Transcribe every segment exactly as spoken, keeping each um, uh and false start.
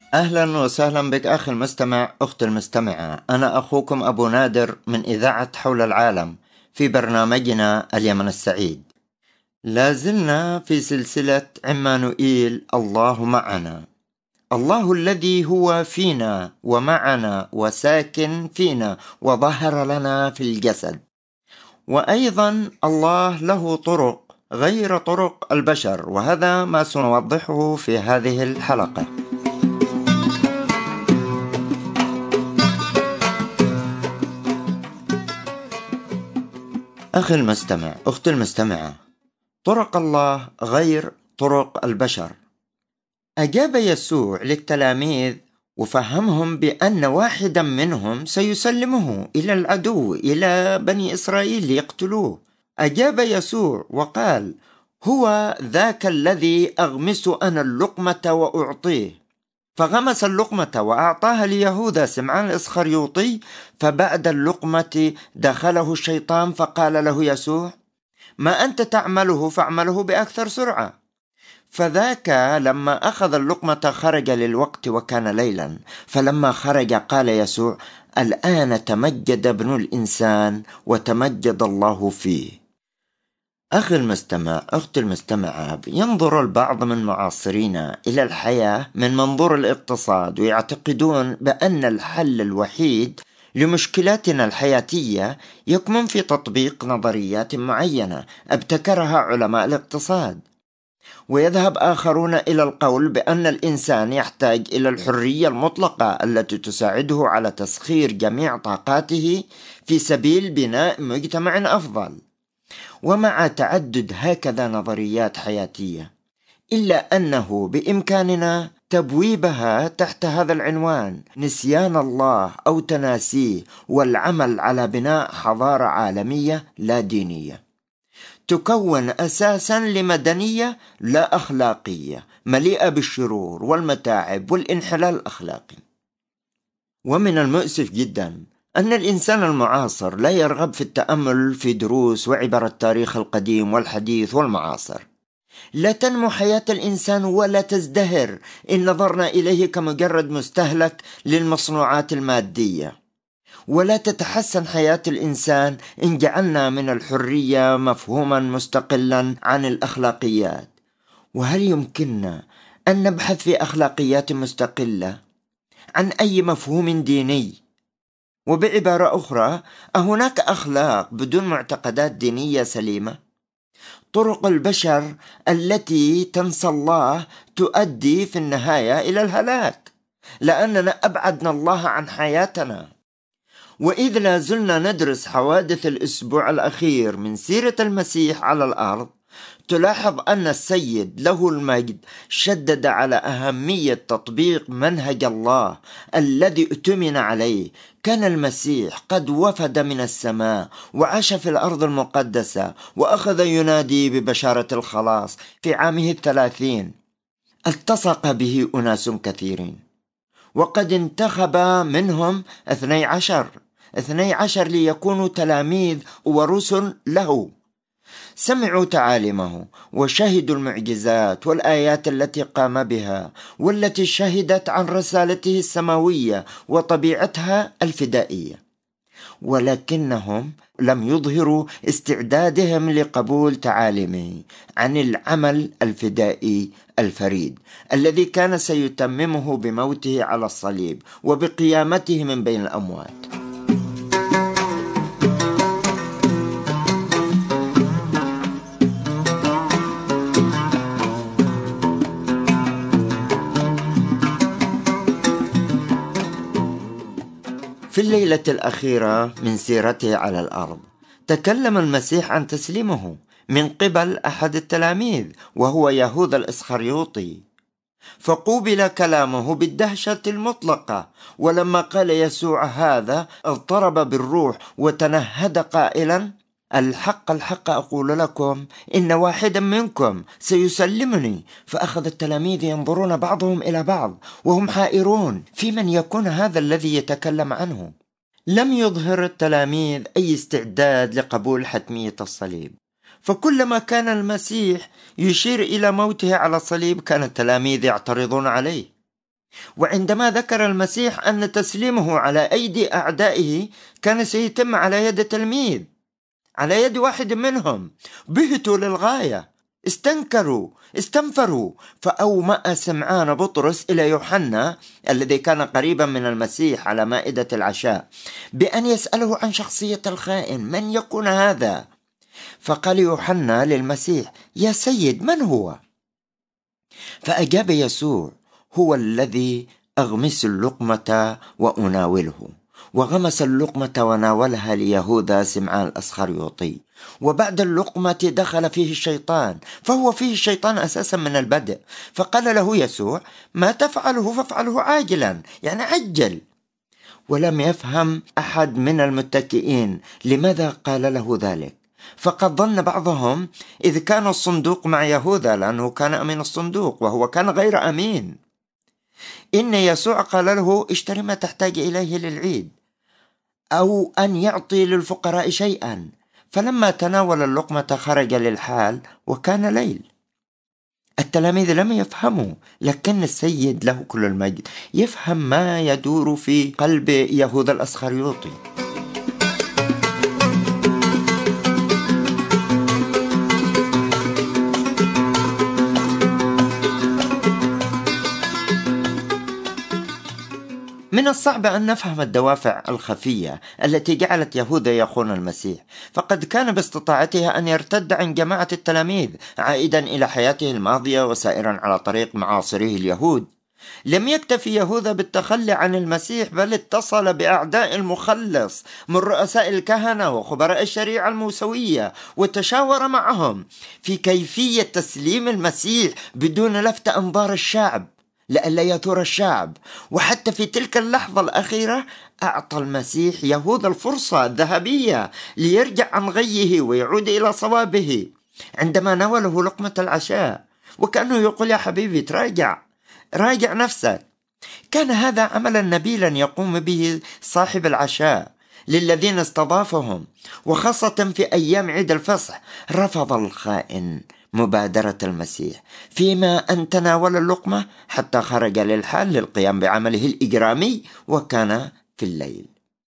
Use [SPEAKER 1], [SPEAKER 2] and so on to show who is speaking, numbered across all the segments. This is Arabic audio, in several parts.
[SPEAKER 1] أهلا وسهلا بك أخي المستمع، أختي المستمعة. أنا أخوكم أبو نادر من إذاعة حول العالم في برنامجنا اليمن السعيد. لازلنا في سلسلة عمانوئيل، الله معنا. الله الذي هو فينا ومعنا وساكن فينا وظهر لنا في الجسد. وأيضا الله له طرق غير طرق البشر، وهذا ما سنوضحه في هذه الحلقة. أخي المستمع، أختي المستمعة، طرق الله غير طرق البشر. أجاب يسوع للتلاميذ وفهمهم بأن واحدا منهم سيسلمه إلى العدو، إلى بني إسرائيل ليقتلوه. أجاب يسوع وقال: هو ذاك الذي أغمس أنا اللقمة وأعطيه. فغمس اللقمة وأعطاها ليهوذا سمعان الإسخريوطي. فبعد اللقمة دخله الشيطان فقال له يسوع: ما أنت تعمله فاعمله بأكثر سرعة. فذاك لما أخذ اللقمة خرج للوقت وكان ليلا. فلما خرج قال يسوع: الآن تمجد ابن الإنسان وتمجد الله فيه. أخي المستمع، أختي المستمعة، ينظر البعض من معاصرينا إلى الحياة من منظور الاقتصاد، ويعتقدون بأن الحل الوحيد لمشكلاتنا الحياتية يكمن في تطبيق نظريات معينة ابتكرها علماء الاقتصاد. ويذهب آخرون إلى القول بأن الإنسان يحتاج إلى الحرية المطلقة التي تساعده على تسخير جميع طاقاته في سبيل بناء مجتمع أفضل. ومع تعدد هكذا نظريات حياتية، إلا أنه بإمكاننا تبويبها تحت هذا العنوان: نسيان الله أو تناسيه، والعمل على بناء حضارة عالمية لا دينية تكون أساسا لمدنية لا أخلاقية مليئة بالشرور والمتاعب والانحلال الأخلاقي. ومن المؤسف جدا أن الإنسان المعاصر لا يرغب في التأمل في دروس وعبر التاريخ القديم والحديث والمعاصر. لا تنمو حياة الإنسان ولا تزدهر إن نظرنا إليه كمجرد مستهلك للمصنوعات المادية، ولا تتحسن حياة الإنسان إن جعلنا من الحرية مفهوما مستقلا عن الأخلاقيات. وهل يمكننا أن نبحث في أخلاقيات مستقلة عن أي مفهوم ديني؟ وبعبارة أخرى، أهناك أخلاق بدون معتقدات دينية سليمة؟ طرق البشر التي تنسى الله تؤدي في النهاية إلى الهلاك، لأننا أبعدنا الله عن حياتنا. وإذ لا زلنا ندرس حوادث الأسبوع الأخير من سيرة المسيح على الأرض، تلاحظ أن السيد له المجد شدد على أهمية تطبيق منهج الله الذي اؤتمن عليه. كان المسيح قد وفد من السماء وعاش في الأرض المقدسة، وأخذ ينادي ببشارة الخلاص في عامه الثلاثين. التصق به أناس كثيرين، وقد انتخب منهم اثني عشر اثني عشر ليكونوا تلاميذ ورسل له. سمعوا تعاليمه وشهدوا المعجزات والآيات التي قام بها، والتي شهدت عن رسالته السماوية وطبيعتها الفدائية، ولكنهم لم يظهروا استعدادهم لقبول تعاليمه عن العمل الفدائي الفريد الذي كان سيتممه بموته على الصليب وبقيامته من بين الأموات. في الليلة الأخيرة من سيرته على الأرض، تكلم المسيح عن تسليمه من قبل أحد التلاميذ وهو يهوذا الإسخريوطي، فقوبل كلامه بالدهشة المطلقة. ولما قال يسوع هذا اضطرب بالروح وتنهد قائلا: الحق الحق أقول لكم إن واحدا منكم سيسلمني. فأخذ التلاميذ ينظرون بعضهم إلى بعض وهم حائرون في من يكون هذا الذي يتكلم عنه. لم يظهر التلاميذ أي استعداد لقبول حتمية الصليب، فكلما كان المسيح يشير إلى موته على الصليب كان التلاميذ يعترضون عليه. وعندما ذكر المسيح أن تسليمه على أيدي أعدائه كان سيتم على يد تلميذ، على يد واحد منهم، بهتوا للغاية، استنكروا، استنفروا، فأومأ سمعان بطرس إلى يوحنا الذي كان قريبا من المسيح على مائدة العشاء بأن يسأله عن شخصية الخائن، من يكون هذا؟ فقال يوحنا للمسيح: يا سيد، من هو؟ فأجاب يسوع: هو الذي أغمس اللقمة وأناوله. وغمس اللقمة وناولها ليهوذا سمعان الأسخريوطي. وبعد اللقمة دخل فيه الشيطان، فهو فيه الشيطان أساسا من البدء. فقال له يسوع: ما تفعله فافعله عاجلا، يعني عجل. ولم يفهم أحد من المتكئين لماذا قال له ذلك، فقد ظن بعضهم إذ كان الصندوق مع يهوذا لأنه كان أمين الصندوق وهو كان غير أمين، إن يسوع قال له: اشتري ما تحتاج إليه للعيد، أو أن يعطي للفقراء شيئا. فلما تناول اللقمة خرج للحال وكان ليل. التلاميذ لم يفهموا، لكن السيد له كل المجد يفهم ما يدور في قلب يهوذا الأسخريوطي. من الصعب أن نفهم الدوافع الخفية التي جعلت يهوذا يخون المسيح، فقد كان باستطاعته أن يرتد عن جماعة التلاميذ عائدا إلى حياته الماضية وسائرا على طريق معاصره اليهود. لم يكتفي يهوذا بالتخلي عن المسيح، بل اتصل بأعداء المخلص من رؤساء الكهنة وخبراء الشريعة الموسوية، وتشاور معهم في كيفية تسليم المسيح بدون لفت أنظار الشعب لئلا يثور الشعب. وحتى في تلك اللحظة الأخيرة أعطى المسيح يهوذا الفرصة الذهبية ليرجع عن غيه ويعود إلى صوابه عندما ناوله لقمة العشاء، وكأنه يقول: يا حبيبي، تراجع، راجع نفسك. كان هذا عملا نبيلا يقوم به صاحب العشاء للذين استضافهم، وخاصة في أيام عيد الفصح. رفض الخائن مبادرة المسيح فيما أن تناول اللقمة حتى خرج للحال للقيام بعمله الإجرامي، وكان في الليل.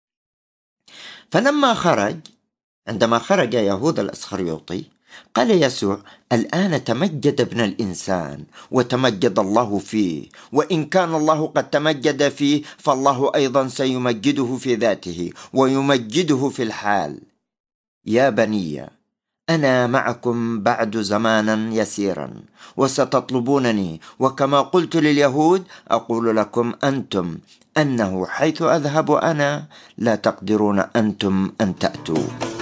[SPEAKER 1] فلما خرج عندما خرج يهوذا الأسخريوطي قال يسوع: الآن تمجد ابن الإنسان وتمجد الله فيه، وإن كان الله قد تمجد فيه فالله أيضا سيمجده في ذاته ويمجده في الحال. يا بني، أنا معكم بعد زمانا يسيرا وستطلبونني، وكما قلت لليهود أقول لكم أنتم أنه حيث أذهب أنا لا تقدرون أنتم أن تأتوا.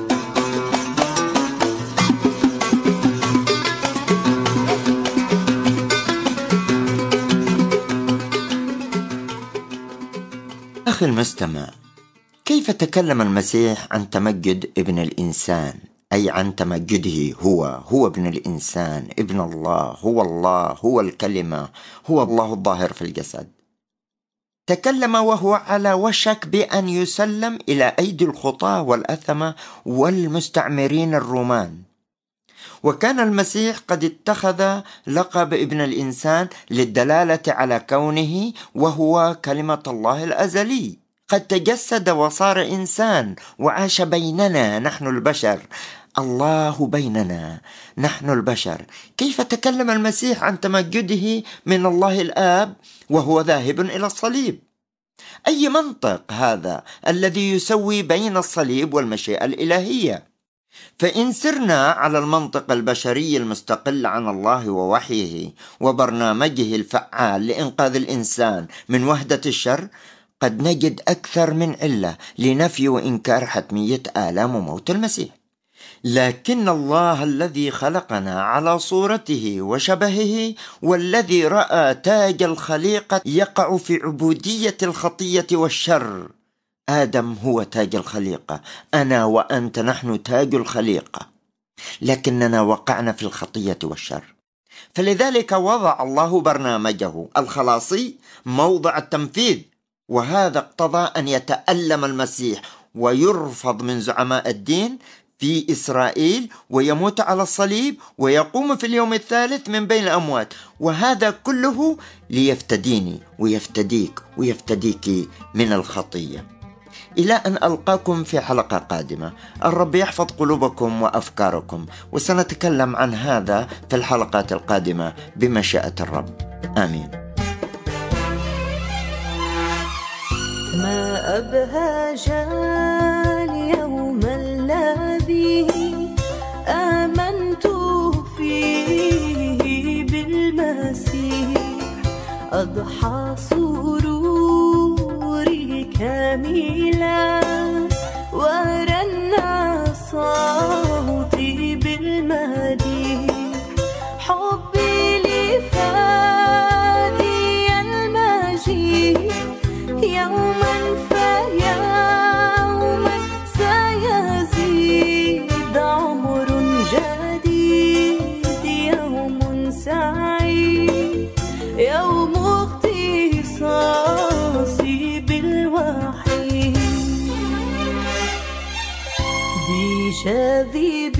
[SPEAKER 1] أخي المستمع، كيف تكلم المسيح عن تمجد ابن الإنسان؟ أي عن تمجده هو هو ابن الإنسان، ابن الله، هو الله، هو الكلمة، هو الله الظاهر في الجسد. تكلم وهو على وشك بأن يسلم إلى أيدي الخطاة والأثمة والمستعمرين الرومان. وكان المسيح قد اتخذ لقب ابن الإنسان للدلالة على كونه وهو كلمة الله الأزلي، قد تجسد وصار إنسان وعاش بيننا نحن البشر. الله بيننا نحن البشر. كيف تكلم المسيح عن تمجده من الله الآب وهو ذاهب إلى الصليب؟ أي منطق هذا الذي يسوي بين الصليب والمشيئة الإلهية؟ فإن سرنا على المنطق البشري المستقل عن الله ووحيه وبرنامجه الفعال لإنقاذ الإنسان من وهدة الشر، قد نجد أكثر من علة لنفي وإنكار حتمية آلام وموت المسيح. لكن الله الذي خلقنا على صورته وشبهه، والذي رأى تاج الخليقة يقع في عبودية الخطية والشر. آدم هو تاج الخليقة، أنا وأنت نحن تاج الخليقة، لكننا وقعنا في الخطية والشر. فلذلك وضع الله برنامجه الخلاصي موضع التنفيذ، وهذا اقتضى أن يتألم المسيح ويرفض من زعماء الدين في إسرائيل ويموت على الصليب ويقوم في اليوم الثالث من بين الأموات، وهذا كله ليفتديني ويفتديك ويفتديك من الخطية. إلى أن ألقاكم في حلقة قادمة، الرب يحفظ قلوبكم وأفكاركم، وسنتكلم عن هذا في الحلقات القادمة بمشيئة الرب. آمين.
[SPEAKER 2] ما أبهج اليوم الذي آمنت فيه بالمسيح، أضحى سروري كاملا ورنى صوتي بالمديح، حبي لفادي المجيد يوما فيوما سيزيد، عمر جديد يوم سعيد، يوم اختصاصي بالوحيد، بشذي